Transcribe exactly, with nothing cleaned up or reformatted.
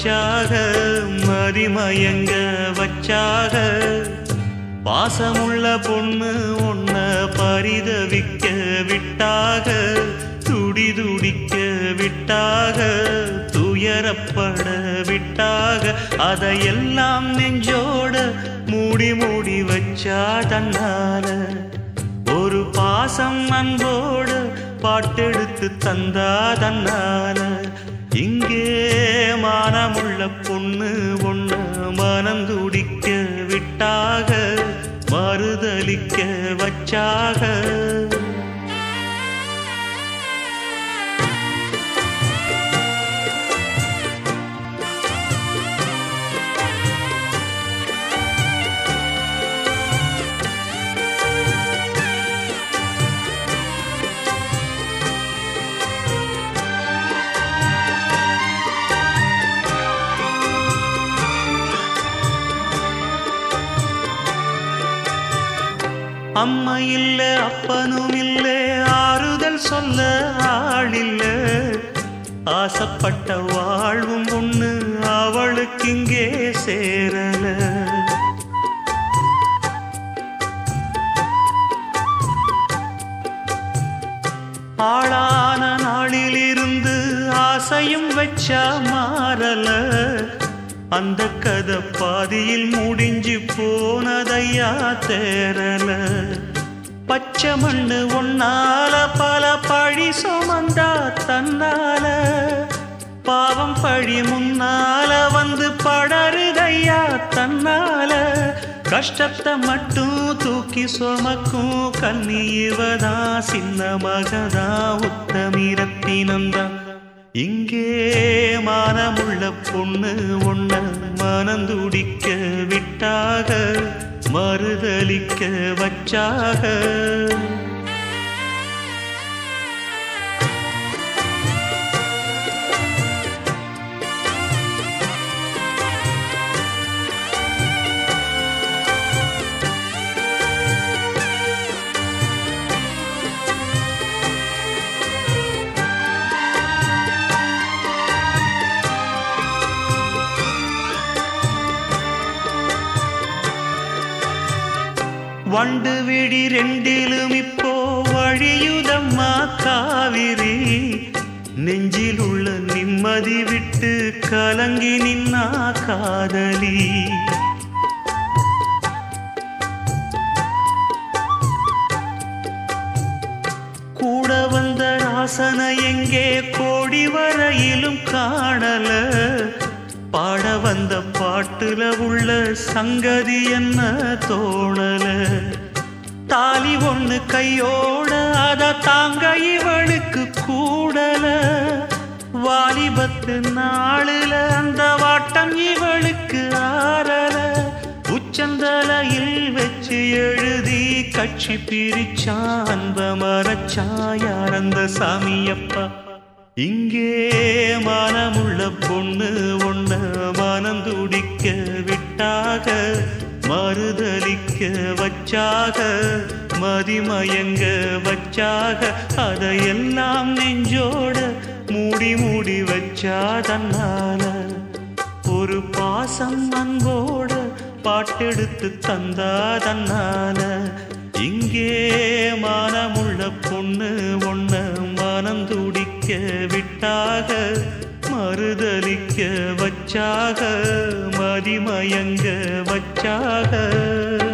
வச்சாக மதிமயங்க வச்சாக பாசமுள்ள பொண்ணு ஒன்ன பரிதவிக்க விட்டாக துடி துடிக்க விட்டாக துயரப்பட விட்டாக அதையெல்லாம் நெஞ்சோட மூடி மூடி வச்சா தன்னால ஒரு பாசம் அன்போடு பாட்டெடுத்து தந்தா தன்னால இங்கே மானமுள்ள பொண்ணு ஒண்ணு மனம் துடிக்க விட்டாக மறுதலிக்க வச்சாக அம்மா இல்ல அப்பனும் இல்ல ஆறுதல் சொல்ல ஆளில்ல ஆசைப்பட்ட வாழ்வும் ஒண்ணு அவளுக்கு இங்கே சேரல ஆளான நாளிலிருந்து ஆசையும் வச்சா மாறல அந்த கதை பாதியில் முடிஞ்சு போனதையா தேரல பச்சை மண்ணு ஒன்னால பல பழி சுமந்தா தன்னால பாவம் பழி முன்னால வந்து படருதையா தன்னால கஷ்டத்தை மட்டும் தூக்கி சுமக்கும் கண்ணி இவதா சின்ன மகதா உத்தமிரத்தினந்தான் இங்கே மானமுள்ள பொண்ணு ஒண்ண மனந்துடிக்க விட்டாக மறுதலிக்க வச்சாக வண்டு விடி ரெண்டிலும் இப்போ வழியுதம்மா காவிரி நெஞ்சில் உள்ள நிம்மதி விட்டு கலங்கி நின்னா காதலி கூட வந்த ராசனை எங்கே கோடி வரையிலும் காணல பாட வந்த பாட்டுல உள்ள சங்கதி என்ன தோணல தாலி ஒண்ணு கையோட அத தாங்க இவளுக்கு கூடல வாலிபத்து நாளுல அந்த வாட்டம் இவளுக்கு ஆறல உச்சந்தலையில் வச்சு எழுதி கட்சி பிரிச்சா அன்ப மரச்சா யார் அந்த சாமியப்பா இங்கே மானமுள்ள பொண்ணு ஒண்ண மனம் துடிக்க விட்டாக மறுதலிக்க வச்சாக மதிமயங்க வச்சாக அதையெல்லாம் நெஞ்சோட மூடி மூடி வச்சா தன்னால ஒரு பாசம் அன்போட பாட்டெடுத்து தந்தா தன்னால இங்கே மானமுள்ள பொண்ணு ஒண்ண மனம் துடிக்க விட்டாக மறுதலிக்க வச்சாக மதிமயங்க வச்சாக